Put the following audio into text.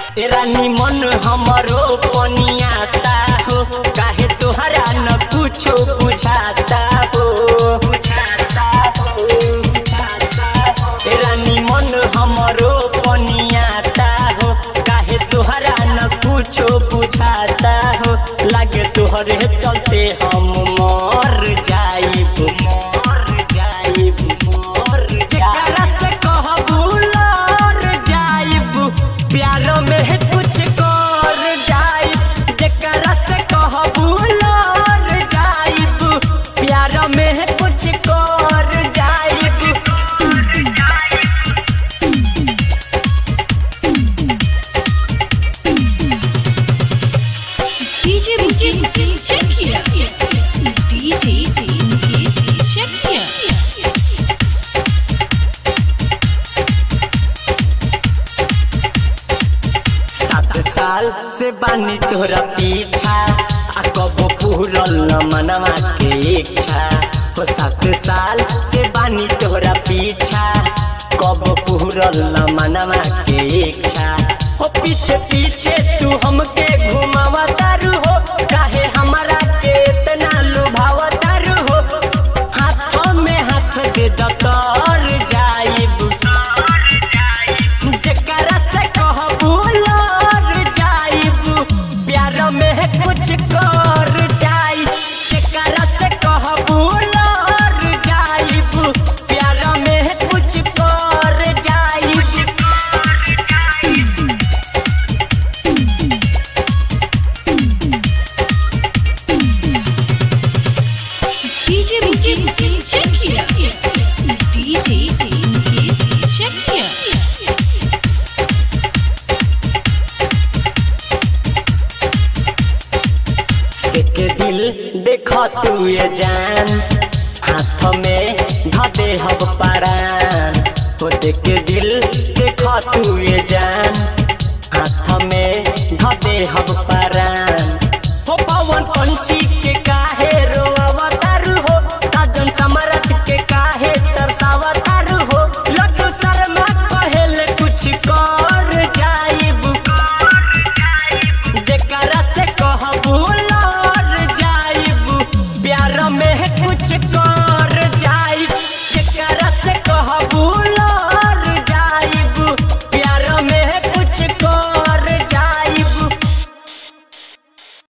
रानी मन हमरो पनियाता हो काहे तोहरा न कुछो बुझाता हो रानी मन हमरो पनियाता हो काहे तोहरा न कुछो बुझाता हो लागे तोहरे चलते हम मर जाइब जेकरा से कहबू लर जाइब प्यार में कुछ कर जाइब जेकरा से कहबू लर जाइब प्यार में कुछ कर जाइब साल से बानी तोरा पीछा आ कबो पूरल न मनवा के इच्छा हो 7 साल से बानी तोरा पीछा कबो पूरल न मनवा के इच्छा हो पीछे पीछे तू हमके घुमावा तारू हो काहे हमारा के इतना लुभावा तारू हो हाथ में हाथ दे दतर जाइब जेकरा से कहबू कुछ कर जाई जेकरा से कहबू लर जाइब प्यार में कुछ कर जाई के दिल देखा तू ये जान हाथ में धदे हब पारान हो देख के दिल देखा तू ये जान हाथ में धदे हब पारान।